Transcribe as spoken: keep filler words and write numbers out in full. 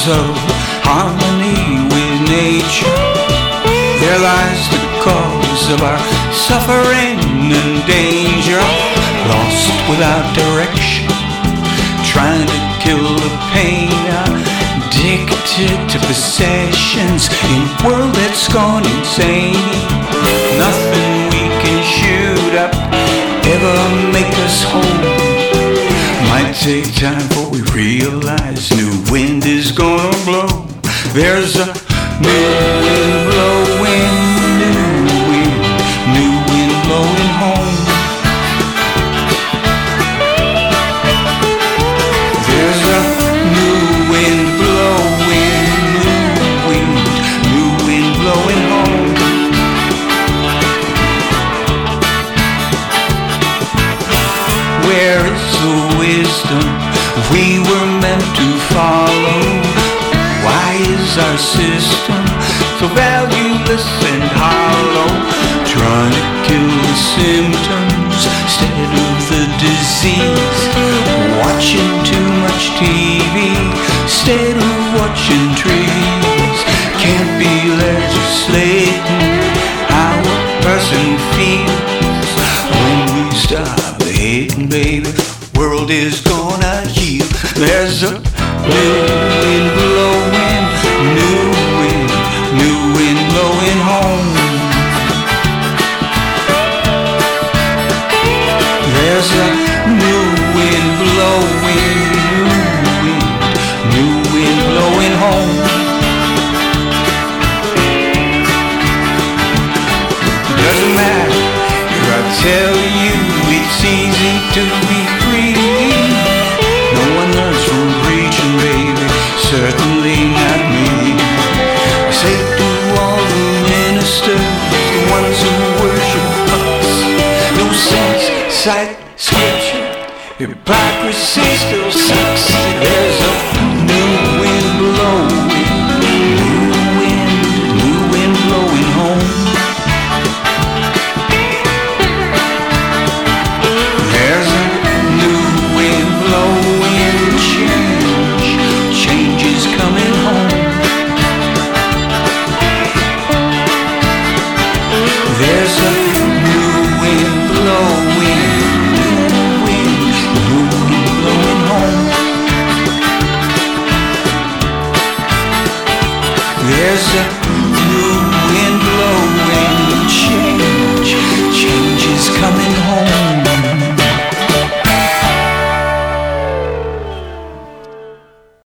of harmony with nature. There lies the cause of our suffering and danger. Lost without direction, trying to kill the pain. Addicted to possessions in a world that's gone insane. Nothing we can shoot up ever make us whole. Might take time before we realize new wind is gonna blow. There's a new wind blowing, new wind, new wind blowing home. There's a new wind blowing, new wind, new wind blowing home. Where is the wisdom we were meant to follow? Why is our system so valueless and hollow? Trying to kill the symptoms instead of the disease. Watching too much T V instead of watching trees. Can't be legislating how a person feels. When we stop hating, baby, world is gonna heal. There's a new wind blowing, new wind, new wind blowing home. There's a new wind blowing, new wind, new wind blowing home. Doesn't matter if I tell you it's easy to be free. No one learns from preaching, baby, certainly not me. I say to all the ministers, the ones who worship us, no sense, sight, scripture, hypocrisy still sucks. There's a new